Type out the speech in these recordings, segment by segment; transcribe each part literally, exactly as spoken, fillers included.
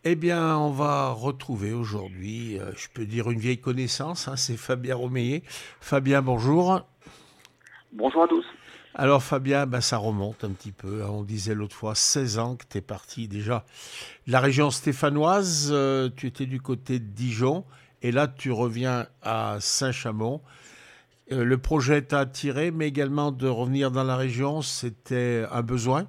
Eh bien, on va retrouver aujourd'hui, euh, je peux dire une vieille connaissance, hein, c'est Fabien Romeillet. Fabien, bonjour. Bonjour à tous. Alors Fabien, ben, ça remonte un petit peu, hein. On disait l'autre fois seize ans que tu es parti déjà de la région stéphanoise, euh, tu étais du côté de Dijon, et là tu reviens à Saint-Chamond. Euh, le projet t'a attiré, mais également de revenir dans la région, c'était un besoin.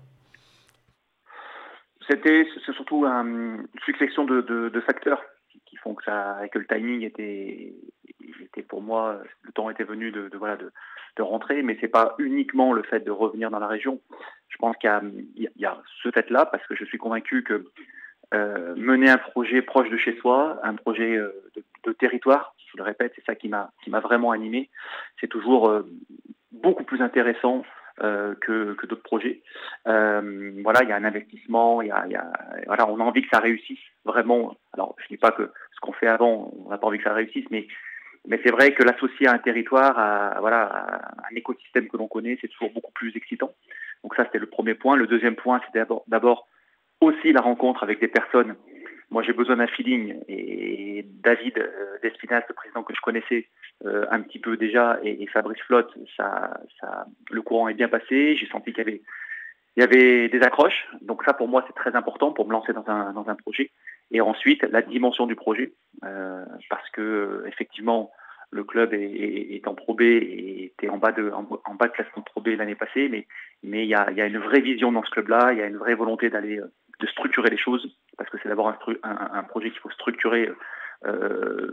C'était c'est surtout un- une succession de, de- de facteurs qui, qui font que ça que le timing était était pour moi, le temps était venu de, de, voilà de, de rentrer, mais c'est pas uniquement le fait de revenir dans la région. Je pense qu'il y a, il y a- il y a ce fait-là parce que je suis convaincu que euh, mener un projet proche de chez soi, un projet euh, de, de territoire, je le répète, c'est ça qui m'a qui m'a vraiment animé. C'est toujours euh, beaucoup plus intéressant euh, que, que d'autres projets. Euh, voilà, il y a un investissement, il y a, il y a, voilà, on a envie que ça réussisse vraiment. Alors, je dis pas que ce qu'on fait avant, on n'a pas envie que ça réussisse, mais mais c'est vrai que l'associer à un territoire, à, voilà, à un écosystème que l'on connaît, c'est toujours beaucoup plus excitant. Donc ça, c'était le premier point. Le deuxième point, c'était d'abord, d'abord aussi la rencontre avec des personnes. Moi, j'ai besoin d'un feeling. Et David euh, Despinas, le président que je connaissais euh, un petit peu déjà, et, et Fabrice Flotte, ça, ça, le courant est bien passé. J'ai senti qu'il y avait, il y avait des accroches. Donc ça, pour moi, c'est très important pour me lancer dans un, dans un projet. Et ensuite, la dimension du projet, euh, parce que effectivement, le club est, est, est en Pro B et était en bas de, en, en bas de classement Pro B l'année passée, mais mais il y a, il y a une vraie vision dans ce club-là. Il y a une vraie volonté d'aller euh, de structurer les choses, parce que c'est d'abord un, un, un projet qu'il faut structurer. Euh,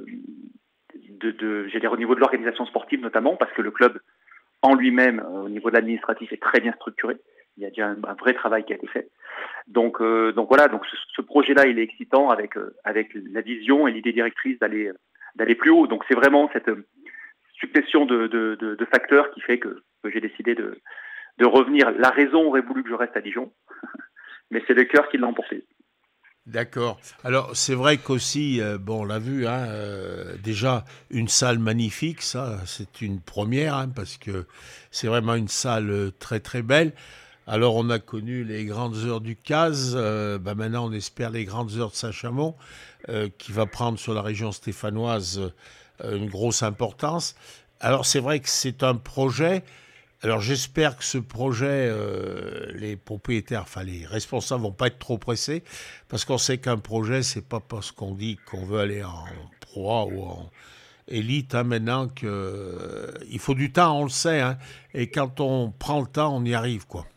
de, de, j'ai dire au niveau de l'organisation sportive notamment, parce que le club en lui-même, euh, au niveau de l'administratif, est très bien structuré. Il y a déjà un, un vrai travail qui a été fait. Donc, euh, donc voilà, donc ce, ce projet-là, il est excitant avec euh, avec la vision et l'idée directrice d'aller d'aller plus haut. Donc c'est vraiment cette succession de, de, de, de facteurs qui fait que, que j'ai décidé de, de revenir. La raison aurait voulu que je reste à Dijon, mais c'est le cœur qui l'a emporté. D'accord. Alors c'est vrai qu'aussi, euh, bon, on l'a vu, hein, euh, déjà une salle magnifique, ça c'est une première, hein, parce que c'est vraiment une salle euh, très très belle. Alors on a connu les grandes heures du C A S, euh, bah, maintenant on espère les grandes heures de Saint-Chamond, euh, qui va prendre sur la région stéphanoise euh, une grosse importance. Alors c'est vrai que c'est un projet. Alors j'espère que ce projet, euh, les propriétaires, enfin les responsables vont pas être trop pressés, parce qu'on sait qu'un projet, c'est pas parce qu'on dit qu'on veut aller en Pro A ou en élite, hein, maintenant que euh, il faut du temps, on le sait, hein, et quand on prend le temps, on y arrive, quoi.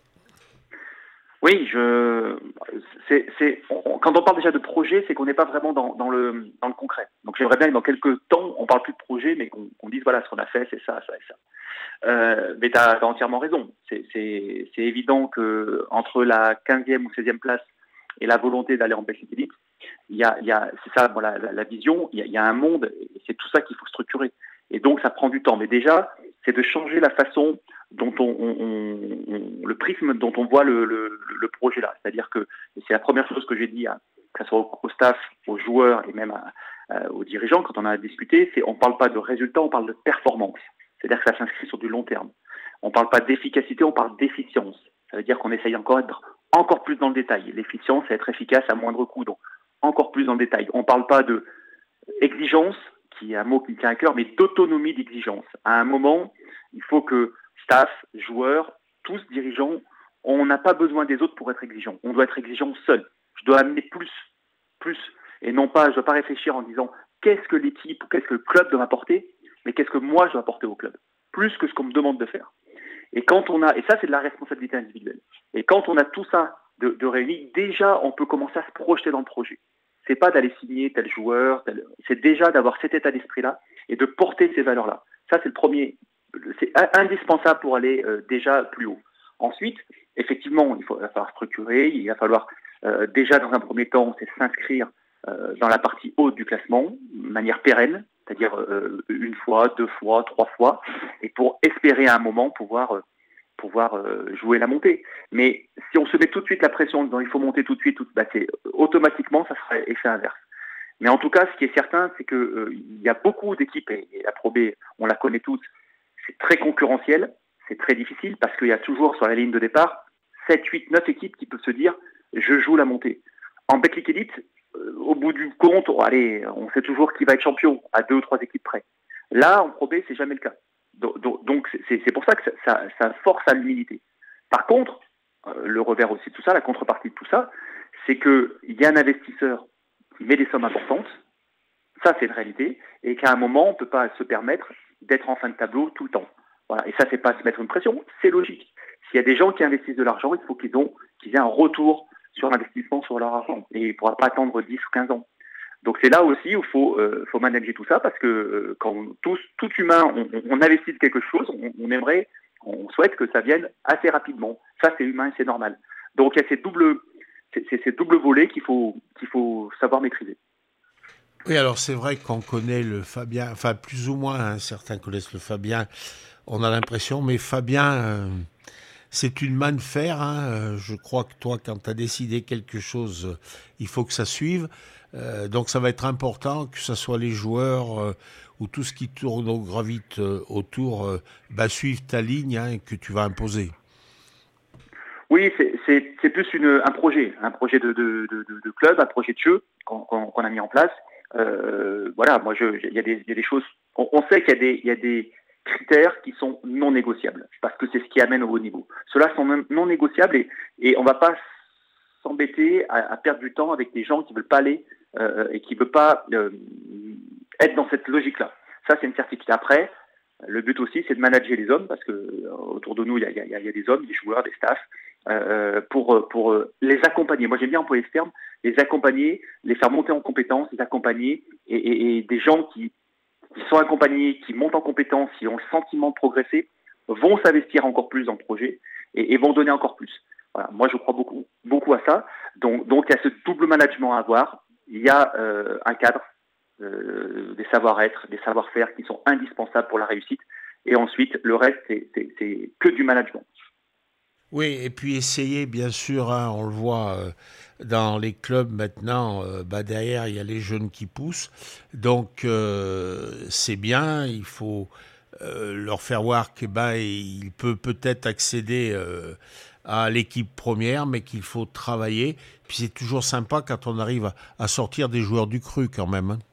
Oui, je, c'est, c'est, on- quand on parle déjà de projet, c'est qu'on n'est pas vraiment dans, dans le, dans le concret. Donc j'aimerais bien que dans quelques temps, on parle plus de projet, mais qu'on, qu'on dise voilà ce qu'on a fait, c'est ça, ça et ça. Euh, mais tu as entièrement raison. C'est, c'est, c'est évident que entre la quinzième ou seizième place et la volonté d'aller en Belgique Elite, il y a, il y a, c'est ça, voilà, la, la vision. Il y, a, il y a un monde, et c'est tout ça qu'il faut structurer. Et donc ça prend du temps. Mais déjà, c'est de changer la façon dont on, on, on, on le prisme dont on voit le, le, le projet là. C'est-à-dire que et c'est la première chose que j'ai dit, à, que ce soit au, au staff, aux joueurs et même à, à, aux dirigeants quand on a discuté, c'est on ne parle pas de résultats, on parle de performance. C'est-à-dire que ça s'inscrit sur du long terme. On ne parle pas d'efficacité, on parle d'efficience. Ça veut dire qu'on essaye encore d'être encore plus dans le détail. L'efficience, c'est être efficace à moindre coût. Donc, encore plus dans le détail. On ne parle pas de exigence, qui est un mot qui me tient à cœur, mais d'autonomie d'exigence. À un moment, il faut que staff, joueurs, tous dirigeants, on n'a pas besoin des autres pour être exigeant. On doit être exigeant seul. Je dois amener plus, plus, et non pas, je ne dois pas réfléchir en disant qu'est-ce que l'équipe ou qu'est-ce que le club doit m'apporter, mais qu'est-ce que moi je dois apporter au club, plus que ce qu'on me demande de faire. Et quand on a, et ça c'est de la responsabilité individuelle. Et quand on a tout ça de, de réuni, déjà on peut commencer à se projeter dans le projet. C'est pas d'aller signer tel joueur, tel, c'est déjà d'avoir cet état d'esprit-là et de porter ces valeurs-là. Ça c'est le premier, c'est indispensable pour aller euh, déjà plus haut. Ensuite, effectivement, il, faut, il va falloir structurer, il va falloir euh, déjà dans un premier temps, c'est s'inscrire euh, dans la partie haute du classement, de manière pérenne, c'est-à-dire euh, une fois, deux fois, trois fois, et pour espérer à un moment pouvoir, euh, pouvoir euh, jouer la montée. Mais si on se met tout de suite la pression en disant il faut monter tout de suite, tout, bah c'est, automatiquement, ça sera effet inverse. Mais en tout cas, ce qui est certain, c'est qu'il euh, y a beaucoup d'équipes, et, et la Pro B, on la connaît toutes, c'est très concurrentiel, c'est très difficile, parce qu'il y a toujours sur la ligne de départ sept, huit, neuf équipes qui peuvent se dire je joue la montée. En Betclic Elite, au bout du compte, oh, allez, on sait toujours qui va être champion à deux ou trois équipes près. Là, en Pro B, c'est jamais le cas. Donc, donc c'est, c'est pour ça que ça, ça, ça force à l'humilité. Par contre, euh, le revers aussi de tout ça, la contrepartie de tout ça, c'est qu'il y a un investisseur qui met des sommes importantes, ça c'est une réalité, et qu'à un moment, on ne peut pas se permettre d'être en fin de tableau tout le temps. Voilà. Et ça, c'est pas se mettre une pression, c'est logique. S'il y a des gens qui investissent de l'argent, il faut qu'ils, ont, qu'ils aient un retour sur l'investissement sur leur argent. Et il ne pourra pas attendre dix ou quinze ans. Donc c'est là aussi où il faut, euh, faut manager tout ça, parce que euh, quand tous, tout humain, on, on investit de quelque chose, on, on aimerait, on souhaite que ça vienne assez rapidement. Ça, c'est humain et c'est normal. Donc il y a ces doubles, c'est, c'est ces doubles volets qu'il faut, qu'il faut savoir maîtriser. Oui, alors c'est vrai qu'on connaît le Fabien, enfin plus ou moins, hein, certains connaissent le Fabien, on a l'impression, mais Fabien, euh, c'est une main de fer. Hein, je crois que toi, quand tu as décidé quelque chose, il faut que ça suive. Euh, donc ça va être important que ce soit les joueurs euh, ou tout ce qui tourne ou gravite euh, autour, euh, bah, suivent ta ligne hein, que tu vas imposer. Oui, c'est, c'est, c'est plus une, un projet, un projet de, de, de, de club, un projet de jeu qu'on, qu'on, qu'on a mis en place. Euh, voilà, moi, il y, y a des choses. On, on sait qu'il y a des, il y a des critères qui sont non négociables, parce que c'est ce qui amène au haut niveau. Ceux-là sont non négociables et, et on ne va pas s'embêter à, à perdre du temps avec des gens qui ne veulent pas aller euh, et qui ne veulent pas euh, être dans cette logique-là. Ça, c'est une certitude. Après, le but aussi, c'est de manager les hommes, parce que euh, autour de nous, il y a, y, a, y a des hommes, des joueurs, des staffs, euh, pour, pour les accompagner. Moi, j'aime bien employer ce terme, les accompagner, les faire monter en compétences, les accompagner, et, et, et des gens qui, qui sont accompagnés, qui montent en compétences, qui ont le sentiment de progresser, vont s'investir encore plus dans le projet et, et vont donner encore plus. Voilà. Moi, je crois beaucoup, beaucoup à ça. Donc, donc, il y a ce double management à avoir. Il y a euh, un cadre, euh, des savoir-être, des savoir-faire qui sont indispensables pour la réussite. Et ensuite, le reste, c'est, c'est, c'est que du management. Oui, et puis essayer, bien sûr, hein, on le voit euh, dans les clubs maintenant, euh, bah derrière, il y a les jeunes qui poussent. Donc, euh, c'est bien, il faut euh, leur faire voir qu'il bah, il peut peut-être accéder euh, à l'équipe première, mais qu'il faut travailler. Puis c'est toujours sympa quand on arrive à, à sortir des joueurs du cru quand même. Hein.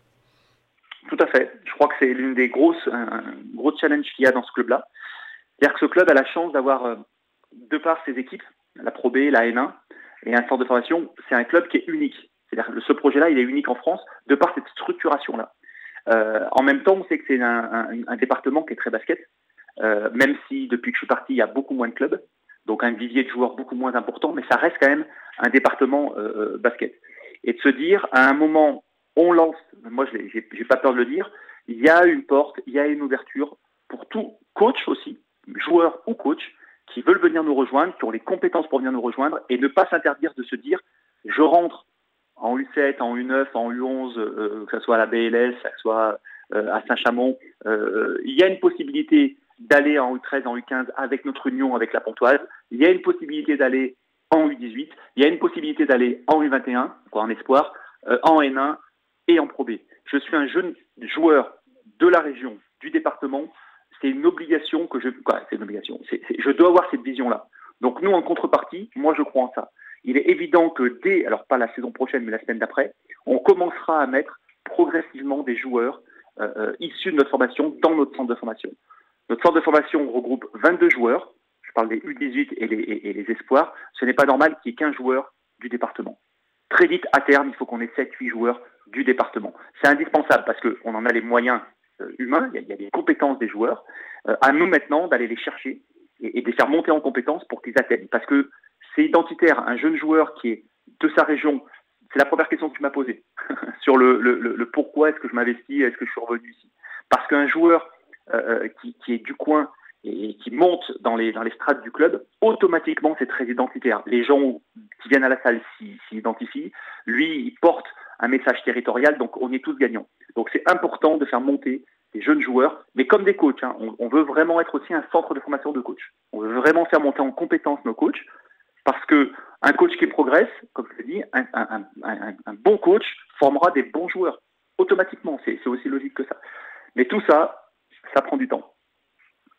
Tout à fait. Je crois que c'est l'une des grosses, un gros challenge qu'il y a dans ce club-là. C'est-à-dire que ce club a la chance d'avoir... Euh, de par ses équipes, la Pro B, la N un, et un centre de formation, c'est un club qui est unique. C'est-à-dire que ce projet-là, il est unique en France, de par cette structuration-là. Euh, en même temps, on sait que c'est un, un, un département qui est très basket, euh, même si depuis que je suis parti, il y a beaucoup moins de clubs, donc un vivier de joueurs beaucoup moins important, mais ça reste quand même un département euh, basket. Et de se dire, à un moment, on lance, moi je j'ai, j'ai pas peur de le dire, il y a une porte, il y a une ouverture pour tout coach aussi, joueur ou coach, qui veulent venir nous rejoindre, qui ont les compétences pour venir nous rejoindre, et ne pas s'interdire de se dire, je rentre en U sept, en U neuf, en U onze, euh, que ce soit à la B L S, que ce soit euh, à Saint-Chamond, euh, il y a une possibilité d'aller en U treize, en U quinze avec notre union, avec la Pontoise, il y a une possibilité d'aller en U dix-huit, il y a une possibilité d'aller en U vingt et un, quoi, en espoir, euh, en N un et en Pro B. Je suis un jeune joueur de la région, du département, c'est une obligation que je... Quoi, c'est une obligation. C'est, c'est, je dois avoir cette vision-là. Donc nous, en contrepartie, moi, je crois en ça. Il est évident que dès, alors pas la saison prochaine, mais la semaine d'après, on commencera à mettre progressivement des joueurs euh, issus de notre formation dans notre centre de formation. Notre centre de formation regroupe vingt-deux joueurs. Je parle des U dix-huit et les, et, et les espoirs. Ce n'est pas normal qu'il y ait qu'un joueur du département. Très vite, à terme, il faut qu'on ait sept huit joueurs du département. C'est indispensable parce qu'on en a les moyens humains, il y, a, il y a des compétences des joueurs, euh, à nous maintenant d'aller les chercher et, et de les faire monter en compétences pour qu'ils atteignent. Parce que c'est identitaire, un jeune joueur qui est de sa région, c'est la première question que tu m'as posée, sur le, le, le, le pourquoi est-ce que je m'investis, est-ce que je suis revenu ici. Parce qu'un joueur euh, qui, qui est du coin et qui monte dans les, dans les strates du club, automatiquement c'est très identitaire. Les gens qui viennent à la salle s'y, s'y identifient, lui il porte un message territorial, donc on est tous gagnants. Donc c'est important de faire monter des jeunes joueurs, mais comme des coachs. Hein. On, on veut vraiment être aussi un centre de formation de coachs. On veut vraiment faire monter en compétence nos coachs, parce que un coach qui progresse, comme je l'ai dit, un, un, un, un bon coach formera des bons joueurs, automatiquement. C'est, c'est aussi logique que ça. Mais tout ça, ça prend du temps.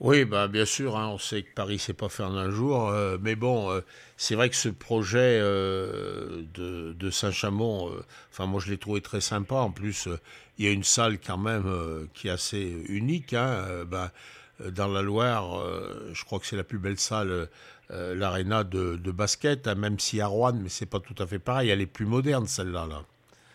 Oui, bah, bien sûr, hein, on sait que Paris, c'est pas fait en un jour, euh, mais bon, euh, c'est vrai que ce projet euh, de, de Saint-Chamond, euh, enfin moi je l'ai trouvé très sympa. En plus, euh, il y a une salle quand même euh, qui est assez unique, hein, euh, bah, euh, dans la Loire. Euh, je crois que c'est la plus belle salle, euh, l'aréna de, de basket, hein, même si à Rouen, mais c'est pas tout à fait pareil. Elle est plus moderne celle-là, là.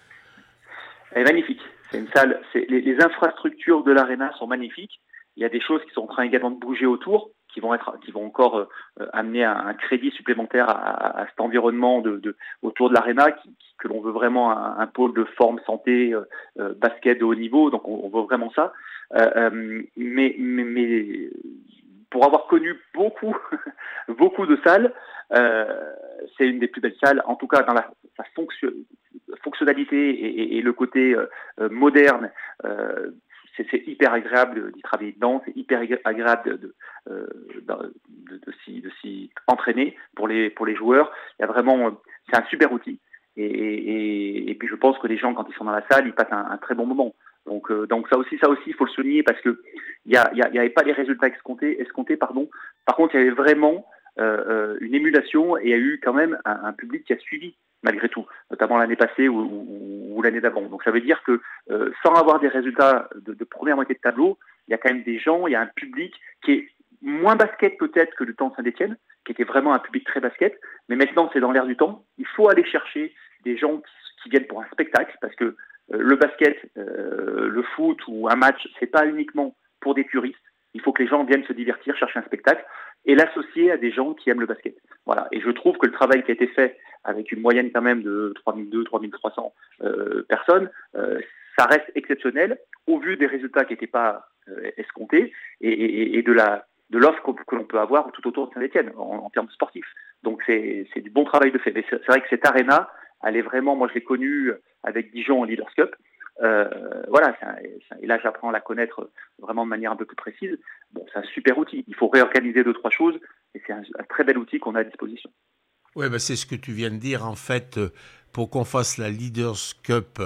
Elle est magnifique. C'est une salle. C'est, les, les infrastructures de l'aréna sont magnifiques. Il y a des choses qui sont en train également de bouger autour, qui vont être, qui vont encore euh, amener un, un crédit supplémentaire à, à, à cet environnement de, de autour de l'aréna, qui, qui, que l'on veut vraiment un, un pôle de forme, santé, euh, euh, basket de haut niveau. Donc on, on veut vraiment ça. Euh, euh, mais, mais, mais pour avoir connu beaucoup, beaucoup de salles, euh, c'est une des plus belles salles, en tout cas dans la sa fonction, fonctionnalité et, et, et le côté euh, moderne. Euh, c'est, c'est hyper agréable d'y travailler dedans, c'est hyper agréable de, de, euh, de, de, de, s'y, de s'y entraîner pour les, pour les joueurs. Il y a vraiment, c'est un super outil. Et, et, et puis je pense que les gens, quand ils sont dans la salle, ils passent un, un très bon moment. Donc, euh, donc ça aussi, ça aussi, il faut le souligner parce que il y a, il y avait pas les résultats escomptés, escomptés, pardon. Par contre, il y avait vraiment euh, une émulation et il y a eu quand même un, un public qui a suivi malgré tout, notamment l'année passée ou, ou, ou l'année d'avant. Donc ça veut dire que euh, sans avoir des résultats de, de première moitié de tableau, il y a quand même des gens, il y a un public qui est moins basket peut-être que le temps de Saint-Étienne, qui était vraiment un public très basket, mais maintenant c'est dans l'air du temps. Il faut aller chercher des gens qui, qui viennent pour un spectacle, parce que euh, le basket, euh, le foot ou un match, c'est pas uniquement pour des puristes. Il faut que les gens viennent se divertir, chercher un spectacle et l'associer à des gens qui aiment le basket. Voilà. Et je trouve que le travail qui a été fait avec une moyenne quand même de trois mille deux cents, trois mille trois cents euh, personnes, euh, ça reste exceptionnel au vu des résultats qui n'étaient pas euh, escomptés et, et, et de la de l'offre que, que l'on peut avoir tout autour de Saint-Étienne en, en termes sportifs. Donc c'est, c'est du bon travail de fait. Mais c'est, c'est vrai que cette aréna, elle est vraiment, moi je l'ai connue avec Dijon en Leaders Cup. Euh, voilà, c'est un, c'est un, et là j'apprends à la connaître vraiment de manière un peu plus précise. Bon, c'est un super outil. Il faut réorganiser deux, trois choses et c'est un, un très bel outil qu'on a à disposition. Oui, ben c'est ce que tu viens de dire. En fait, pour qu'on fasse la Leaders Cup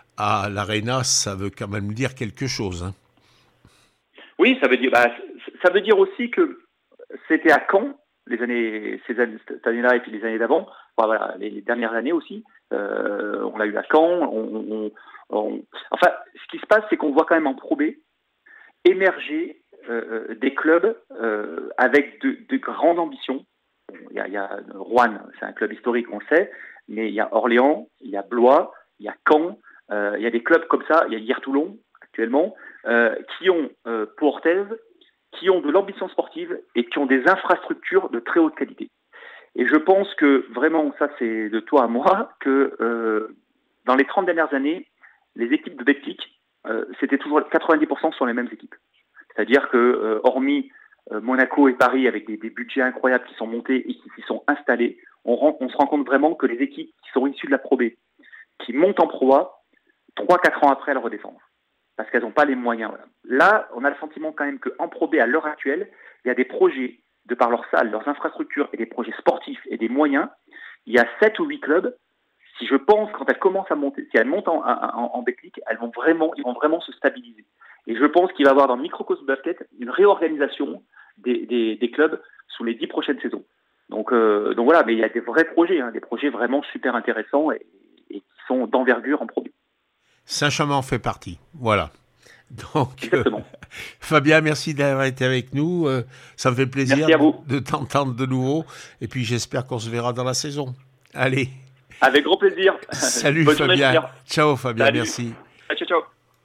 à l'Arena, ça veut quand même dire quelque chose. Hein. Oui, ça veut dire, bah, ça veut dire aussi que c'était à Caen, les années, ces années, cette année-là et puis les années d'avant, enfin, voilà, les, les dernières années aussi. Euh, on l'a eu à Caen. On, on, on... Enfin, ce qui se passe, c'est qu'on voit quand même en Pro B émerger euh, des clubs euh, avec de, de grandes ambitions. Il y a, il y a Rouen, c'est un club historique, on le sait, mais il y a Orléans, il y a Blois, il y a Caen, euh, il y a des clubs comme ça, il y a Hier-Toulon actuellement, euh, qui ont, euh, pour Orthez, qui ont de l'ambition sportive et qui ont des infrastructures de très haute qualité. Et je pense que vraiment, ça c'est de toi à moi, que euh, dans les trente dernières années, les équipes de Betclic, euh, c'était toujours quatre-vingt-dix pour cent sont les mêmes équipes. C'est-à-dire que, euh, hormis euh, Monaco et Paris avec des, des budgets incroyables qui sont montés et qui s'y sont installés, on, rend, on se rend compte vraiment que les équipes qui sont issues de la Pro B, qui montent en Pro A, trois quatre ans après, elles redescendent. Parce qu'elles n'ont pas les moyens. Voilà. Là, on a le sentiment quand même qu'en Pro B, à l'heure actuelle, il y a des projets, de par leurs salles, leurs infrastructures et des projets sportifs et des moyens, il y a sept ou huit clubs. Si je pense, quand elles commencent à monter, si elles montent en, en, en Betclic, elles vont vraiment, ils vont vraiment se stabiliser. Et je pense qu'il va y avoir dans le microcosme basket une réorganisation des, des, des clubs sous les dix prochaines saisons. Donc, euh, donc voilà, mais il y a des vrais projets, hein, des projets vraiment super intéressants et, et qui sont d'envergure en Pro B. Saint-Chamond en fait partie, voilà. Donc, euh, Fabien, merci d'avoir été avec nous. Euh, ça me fait plaisir de t'entendre de nouveau. Et puis, j'espère qu'on se verra dans la saison. Allez. Avec grand plaisir. Salut Fabien. Ciao Fabien, Salut. Merci.